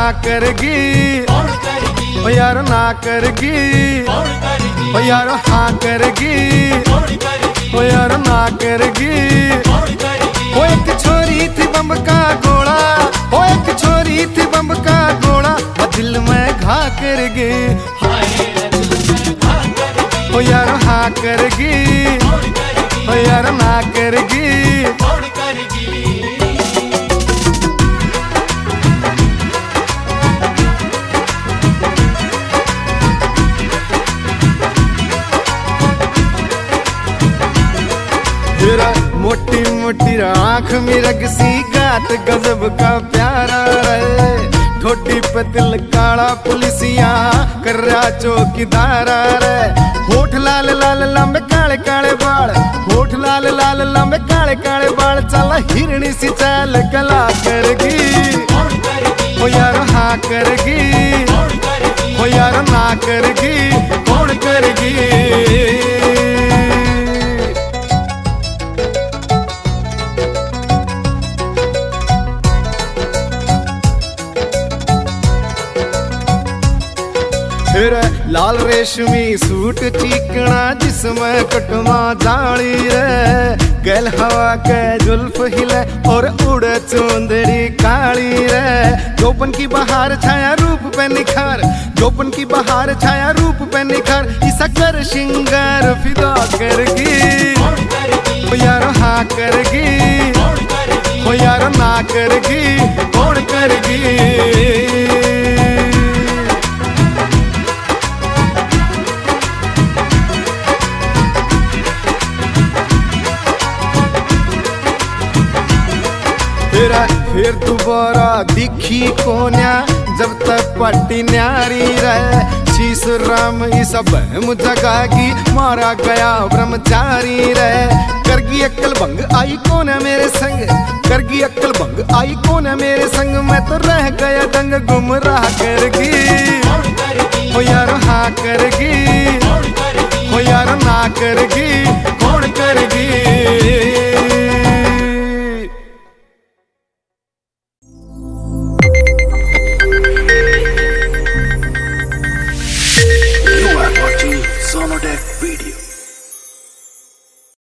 हाँ करगी, ओ यारो ना करगी, ओ यारो हाँ करगी, ओ यारो ना करगी। ओ एक छोरी थी बम का गोला, ओ एक छोरी थी बम का गोला, दिल में घा करगी, ओ यारो हाँ करगी, ओ यारो ना करगी। मोटी मोटी आँख में रगसी गात गजब का प्यारा रे, ठोडी पे तिल काला पुलिसिया कर रहा चौकीदारा रे। होठ लाल लाल लंबे काले काले बाल, होठ लाल लाल लंबे काले काले बाल, चला हिरणी सी चाल कला करगी, ओ यारो हाँ करगी, ओ यारो ना करगी, कौन करगी। फिर लाल रेशमी सूट चिकना जिसमें कटमा जाली रे, गल हवा के जुल्फ हिले और उड़े चुंदड़ी काली रे। जोपन की बहार छाया रूप पे निखार, जोपन की बहार छाया रूप पे निखार, इसा कर श्रृंगार फिदा करगी, ओ यारो हाँ करगी, ओ यारो ना करगी, कौन करगी। फिर दोबारा दिखी कोन्या जब तक पट्टी न्यारी रहे, शीश राम इस बहम जगागी, मारा गया ब्रह्मचारी रहे। करगी अक्ल भंग आई कौन है मेरे संग, करगी अक्ल भंग आई कौन है मेरे संग, मैं तो रह गया दंग गुमराह करगी, ओ यारो हाँ करगी, ओ यारो ना करगी, कौन करगी।